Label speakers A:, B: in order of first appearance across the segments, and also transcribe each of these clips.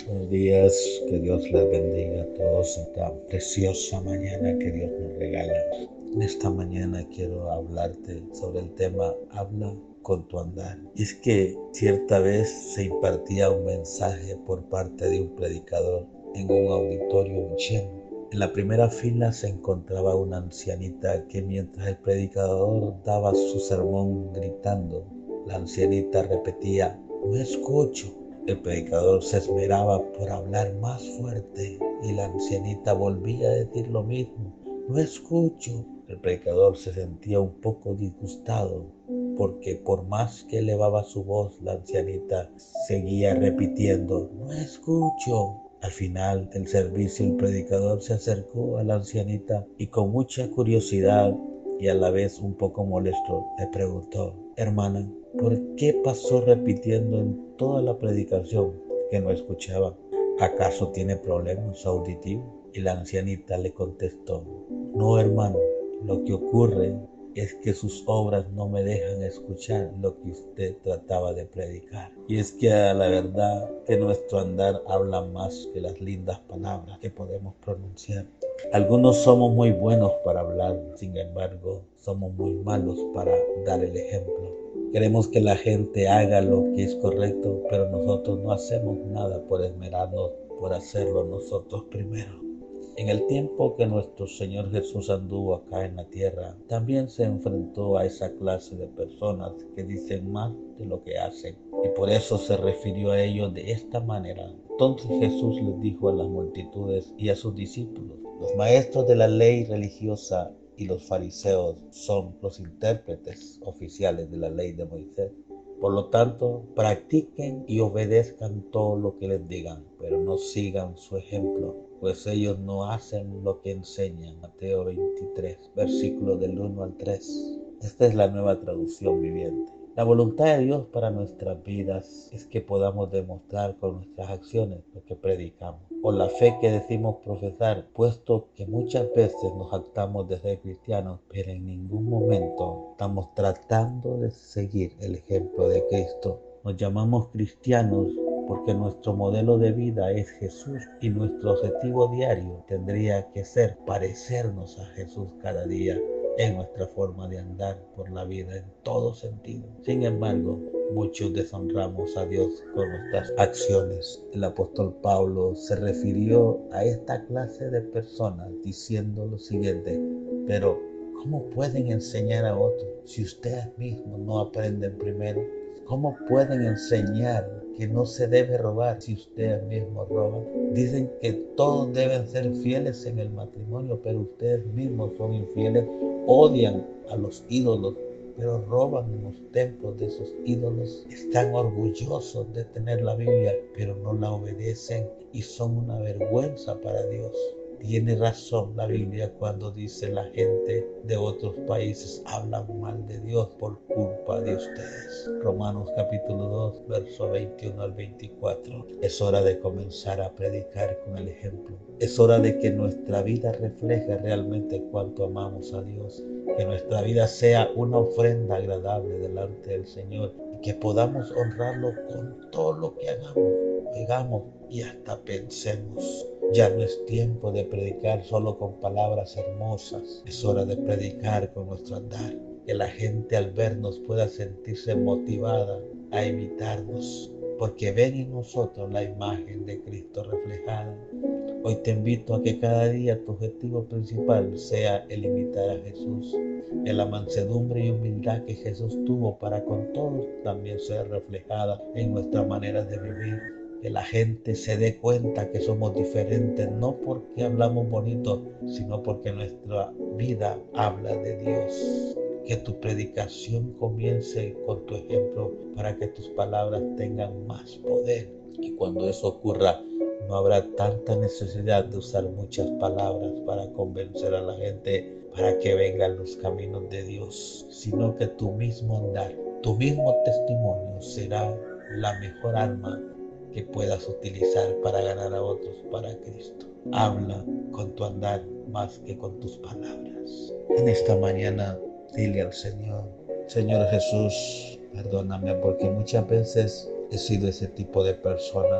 A: Buenos días, que Dios les bendiga a todos en esta preciosa mañana que Dios nos regala. En esta mañana quiero hablarte sobre el tema Habla con tu andar. Y es que cierta vez se impartía un mensaje por parte de un predicador en un auditorio lleno. En la primera fila se encontraba una ancianita que mientras el predicador daba su sermón gritando, la ancianita repetía, no escucho. El predicador se esmeraba por hablar más fuerte y la ancianita volvía a decir lo mismo. No escucho. El predicador se sentía un poco disgustado porque por más que elevaba su voz, la ancianita seguía repitiendo, no escucho. Al final del servicio, el predicador se acercó a la ancianita y con mucha curiosidad y a la vez un poco molesto le preguntó, hermana, ¿por qué pasó repitiendo en toda la predicación que no escuchaba? ¿Acaso tiene problemas auditivos? Y la ancianita le contestó, no, hermano, lo que ocurre es que sus obras no me dejan escuchar lo que usted trataba de predicar. Y es que a la verdad que nuestro andar habla más que las lindas palabras que podemos pronunciar. Algunos somos muy buenos para hablar, sin embargo, somos muy malos para dar el ejemplo. Queremos que la gente haga lo que es correcto, pero nosotros no hacemos nada por esmerarnos por hacerlo nosotros primero. En el tiempo que nuestro Señor Jesús anduvo acá en la tierra, también se enfrentó a esa clase de personas que dicen más de lo que hacen. Y por eso se refirió a ellos de esta manera. Entonces Jesús les dijo a las multitudes y a sus discípulos, los maestros de la ley religiosa y los fariseos son los intérpretes oficiales de la ley de Moisés. Por lo tanto, practiquen y obedezcan todo lo que les digan, pero no sigan su ejemplo, pues ellos no hacen lo que enseñan. Mateo 23, versículos del 1 al 3. Esta es la nueva traducción viviente. La voluntad de Dios para nuestras vidas es que podamos demostrar con nuestras acciones lo que predicamos, o la fe que decimos profesar, puesto que muchas veces nos jactamos de ser cristianos, pero en ningún momento estamos tratando de seguir el ejemplo de Cristo. Nos llamamos cristianos porque nuestro modelo de vida es Jesús y nuestro objetivo diario tendría que ser parecernos a Jesús cada día en nuestra forma de andar por la vida en todo sentido. Sin embargo, muchos deshonramos a Dios con nuestras acciones. El apóstol Pablo se refirió a esta clase de personas diciendo lo siguiente, pero ¿cómo pueden enseñar a otros si ustedes mismos no aprenden primero? ¿Cómo pueden enseñar que no se debe robar si ustedes mismos roban? Dicen que todos deben ser fieles en el matrimonio, pero ustedes mismos son infieles, odian a los ídolos, pero roban en los templos de esos ídolos. Están orgullosos de tener la Biblia, pero no la obedecen y son una vergüenza para Dios. Tiene razón la Biblia cuando dice la gente de otros países hablan mal de Dios por culpa de ustedes. Romanos capítulo 2, verso 21 al 24. Es hora de comenzar a predicar con el ejemplo. Es hora de que nuestra vida refleje realmente cuánto amamos a Dios. Que nuestra vida sea una ofrenda agradable delante del Señor y que podamos honrarlo con todo lo que hagamos y hasta pensemos. Ya no es tiempo de predicar solo con palabras hermosas, es hora de predicar con nuestro andar, que la gente al vernos pueda sentirse motivada a imitarnos, porque ven en nosotros la imagen de Cristo reflejada. Hoy te invito a que cada día tu objetivo principal sea el imitar a Jesús, que la mansedumbre y humildad que Jesús tuvo para con todos también sea reflejada en nuestra manera de vivir. Que la gente se dé cuenta que somos diferentes, no porque hablamos bonito, sino porque nuestra vida habla de Dios. Que tu predicación comience con tu ejemplo para que tus palabras tengan más poder. Y cuando eso ocurra, no habrá tanta necesidad de usar muchas palabras para convencer a la gente para que vengan los caminos de Dios, sino que tu mismo andar, tu mismo testimonio será la mejor arma que puedas utilizar para ganar a otros para Cristo. Habla con tu andar más que con tus palabras. En esta mañana, dile al Señor, Señor Jesús, perdóname porque muchas veces he sido ese tipo de persona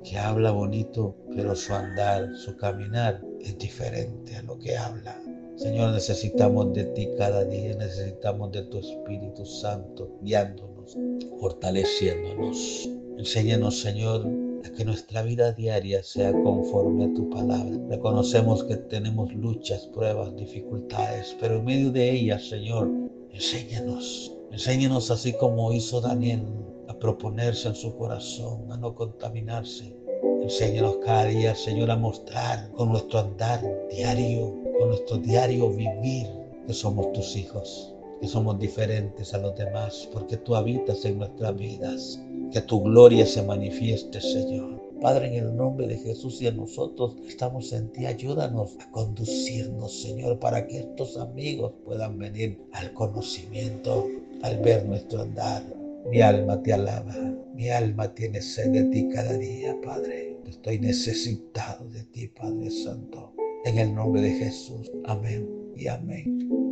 A: que habla bonito, pero su andar, su caminar es diferente a lo que habla. Señor, necesitamos de ti cada día, necesitamos de tu Espíritu Santo guiándonos, fortaleciéndonos. Enséñanos, Señor, a que nuestra vida diaria sea conforme a tu palabra. Reconocemos que tenemos luchas, pruebas, dificultades, pero en medio de ellas, Señor, enséñanos. Enséñanos así como hizo Daniel a proponerse en su corazón, a no contaminarse. Enséñanos cada día, Señor, a mostrar con nuestro andar diario, con nuestro diario vivir, que somos tus hijos, que somos diferentes a los demás, porque tú habitas en nuestras vidas. Que tu gloria se manifieste, Señor. Padre, en el nombre de Jesús y a nosotros estamos en ti, ayúdanos a conducirnos, Señor, para que estos amigos puedan venir al conocimiento al ver nuestro andar. Mi alma te alaba, mi alma tiene sed de ti cada día, Padre. Estoy necesitado de ti, Padre Santo. En el nombre de Jesús, amén y amén.